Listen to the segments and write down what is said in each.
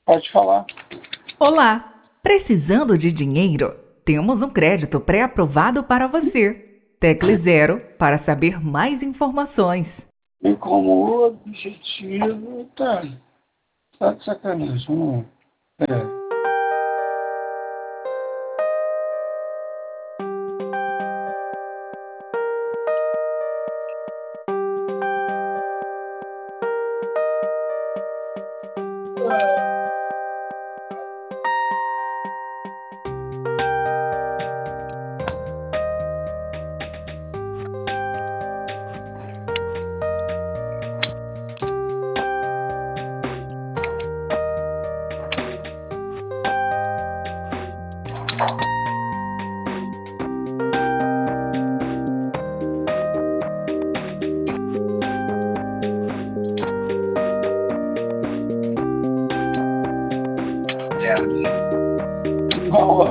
Pode falar. Olá! Precisando de dinheiro? Temos um crédito pré-aprovado para você. Tecle zero para saber mais informações. E como objetivo, tá de sacanagem, vamos lá. Não,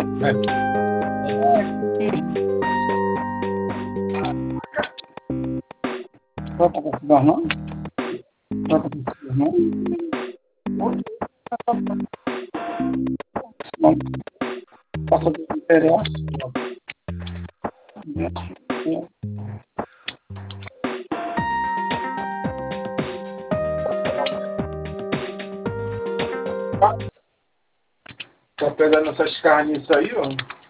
vai para Portugal, não? Vai para Portugal, não? Não, passa do interesse. Tá pegando essas carnes aí, ó.